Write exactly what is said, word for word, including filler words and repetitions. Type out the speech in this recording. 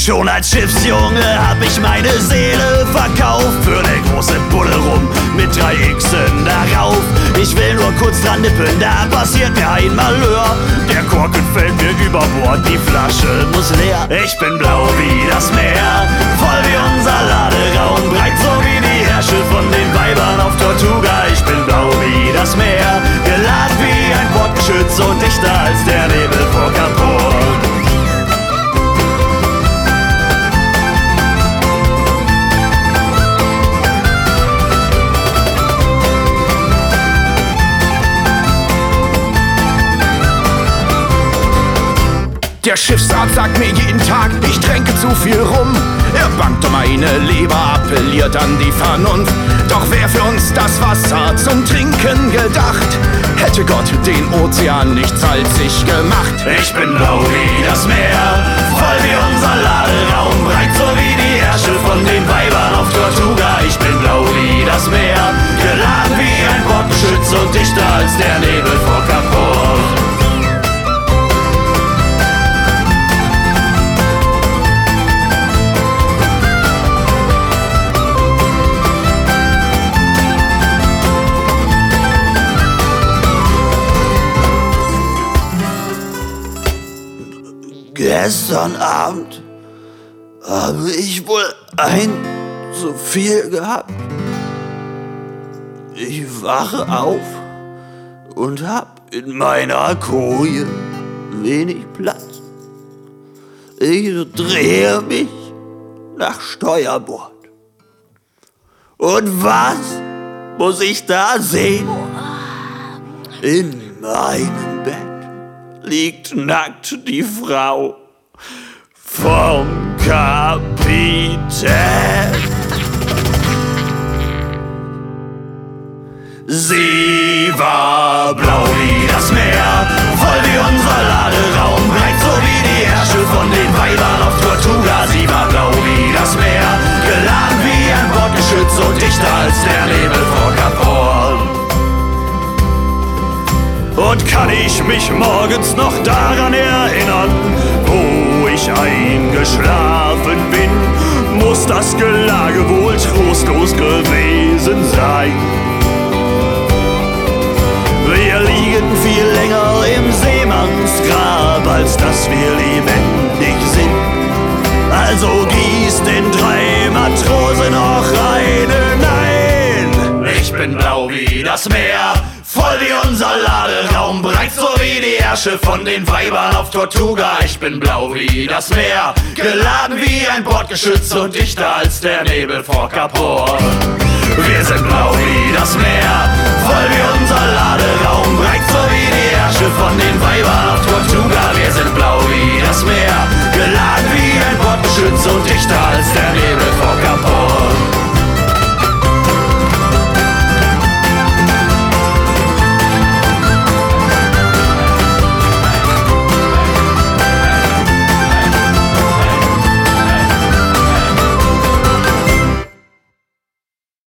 Schon als Schiffsjunge hab ich meine Seele verkauft für ne große Buddel rum mit drei Xen darauf. Ich will nur kurz dran nippeln, da passiert mir ein Malheur. Der Korken fällt mir über Bord, die Flasche muss leer. Ich bin blau wie das Meer, voll wie unser Laderaum, breit so wie die Herrsche von den Weibern auf Tortuga. Ich bin blau wie das Meer, geladen wie ein Bordgeschütz und dichter als der Nebel vor Kap Horn. Der Schiffsrat sagt mir jeden Tag, ich tränke zu viel rum. Er bangt um meine Leber, appelliert an die Vernunft. Doch wer für uns das Wasser zum Trinken gedacht, hätte Gott den Ozean nicht salzig gemacht. Ich bin blau wie das Meer, voll wie unser Laderaum, breit so wie die Herrsche von den Weibern auf Tortuga. Ich bin blau wie das Meer, geladen wie ein Bordgeschütz und dichter als der Nebel vor Kap Horn. Gestern Abend habe ich wohl ein zu viel gehabt. Ich wache auf und hab in meiner Koje wenig Platz. Ich drehe mich nach Steuerbord. Und was muss ich da sehen? In meinem Bett liegt nackt die Frau vom Kapitän. Sie war blau wie das Meer, voll wie unser Laderaum, breit so wie die Herrsche von den Weibern auf Tortuga. Sie war blau wie das Meer, geladen wie ein Bordgeschütz und dichter als der Nebel vor Kap Horn. Und kann ich mich morgens noch daran erinnern, wo ich eingeschlafen bin, muss das Gelage wohl trostlos gewesen sein. Wir liegen viel länger im Seemannsgrab, als dass wir lebendig sind. Also gieß den drei Matrosen noch eine. Nein, ich bin blau wie das Meer, voll wie unser Laderaum, breit so wie die Herrsche von den Weibern auf Tortuga. Ich bin blau wie das Meer, geladen wie ein Bordgeschütz und dichter als der Nebel vor Kap Horn. Wir sind blau wie das Meer, voll wie unser Laderaum, breit so wie die Herrsche von den Weibern auf Tortuga. Wir sind blau wie das Meer, geladen wie ein Bordgeschütz und dichter als der